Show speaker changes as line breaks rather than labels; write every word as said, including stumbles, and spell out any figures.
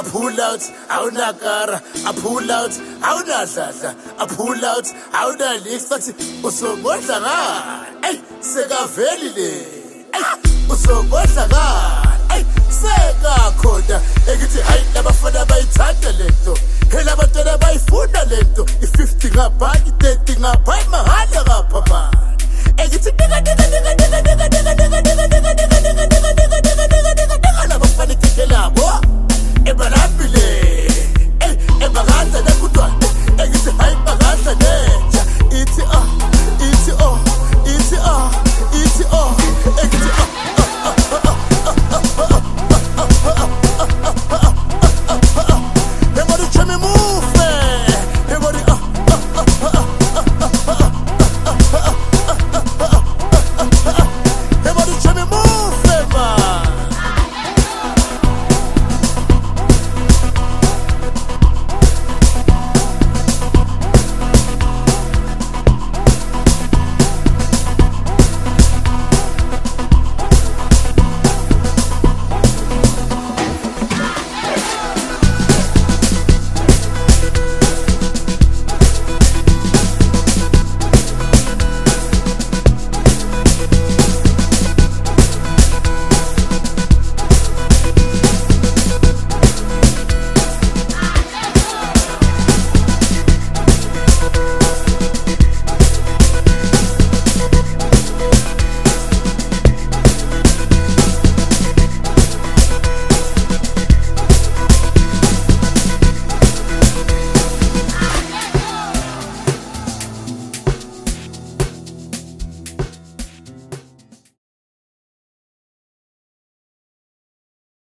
pull out, awunakara, I pull out, awunadladla, I pull out, awunalix, but usomodla ngani, ey, sekavelile, ey, usomodla ngani, ey, sekakhona, ekithi hayi labafana bayithanda lento, hela abantwana bayifunda lento, i-fifty ngapha, i-thirty ngapha, imahhala ngapha man, ekithi nigga nigga nigga nigga nigga